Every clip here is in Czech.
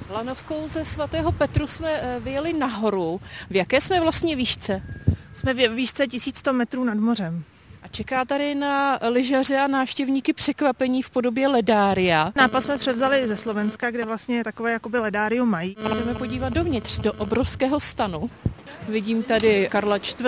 Lanovkou ze svatého Petru jsme vyjeli nahoru. V jaké jsme vlastně výšce? Jsme v výšce 1100 metrů nad mořem. A čeká tady na lyžaře a návštěvníky překvapení v podobě ledária. Nápad jsme převzali ze Slovenska, kde vlastně takové jakoby ledárium mají. Jdeme podívat dovnitř, do obrovského stanu. Vidím tady Karla IV.,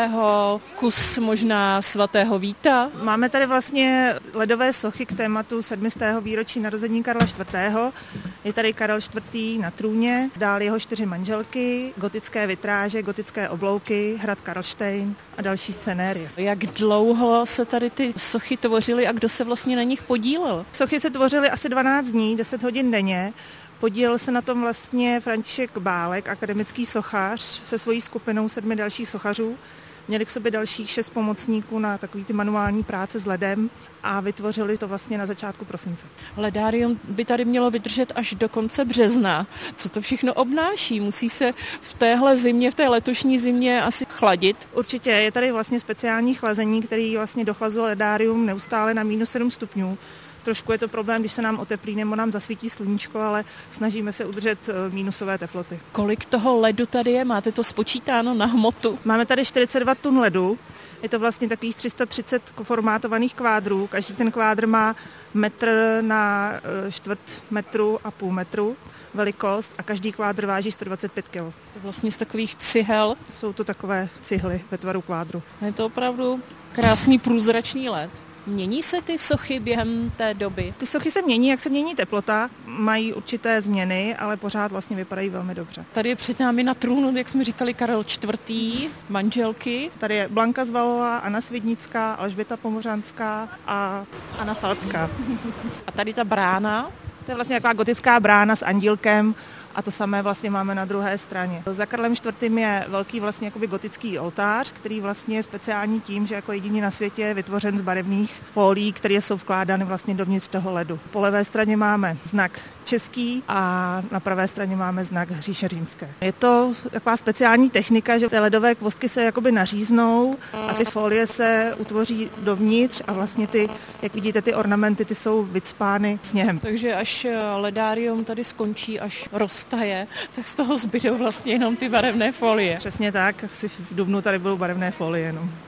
kus možná svatého Víta. Máme tady vlastně ledové sochy k tématu 700. výročí narození Karla IV. Je tady Karel IV. Na trůně, dál jeho 4 manželky, gotické vitráže, gotické oblouky, hrad Karlštejn a další scenérie. Jak dlouho se tady ty sochy tvořily a kdo se vlastně na nich podílel? Sochy se tvořily asi 12 dní, 10 hodin denně. Podílel se na tom vlastně František Bálek, akademický sochař, se svojí skupinou 7 dalších sochařů. Měli k sobě dalších 6 pomocníků na takový ty manuální práce s ledem a vytvořili to vlastně na začátku prosince. Ledárium by tady mělo vydržet až do konce března. Co to všechno obnáší? Musí se v téhle zimě, v té letošní zimě asi chladit? Určitě je tady vlastně speciální chlazení, který vlastně dochlazuje ledárium neustále na -7 stupňů. Trošku je to problém, když se nám oteplí nebo nám zasvítí sluníčko, ale snažíme se udržet minusové teploty. Kolik toho ledu tady je? Máte to spočítáno na hmotu? Máme tady 42 tun ledu. Je to vlastně takových 330 formátovaných kvádrů. Každý ten kvádr má metr na čtvrt metru a půl metru velikost a každý kvádr váží 125 kg. To vlastně z takových cihel. Jsou to takové cihly ve tvaru kvádru. Je to opravdu krásný průzračný led. Mění se ty sochy během té doby? Ty sochy se mění, jak se mění teplota, mají určité změny, ale pořád vlastně vypadají velmi dobře. Tady je před námi na trůnu, jak jsme říkali, Karel IV., manželky. Tady je Blanka Zvalová, Anna Svidnická, Alžběta Pomořanská a Anna Falcká. A tady ta brána. To je vlastně taková gotická brána s andílkem. A to samé vlastně máme na druhé straně. Za Karlem IV. Je velký vlastně jakoby gotický oltář, který vlastně je speciální tím, že jako jediný na světě je vytvořen z barevných fólií, které jsou vkládány vlastně dovnitř toho ledu. Po levé straně máme znak český a na pravé straně máme znak říše římské. Je to taková speciální technika, že ty ledové kvostky se jakoby naříznou a ty folie se utvoří dovnitř a vlastně ty, jak vidíte, ty ornamenty, ty jsou vycpány sněhem. Takže až ledárium tady skončí, až roztaje, tak z toho zbydou vlastně jenom ty barevné folie. Přesně tak, asi v dubnu tady budou barevné folie jenom.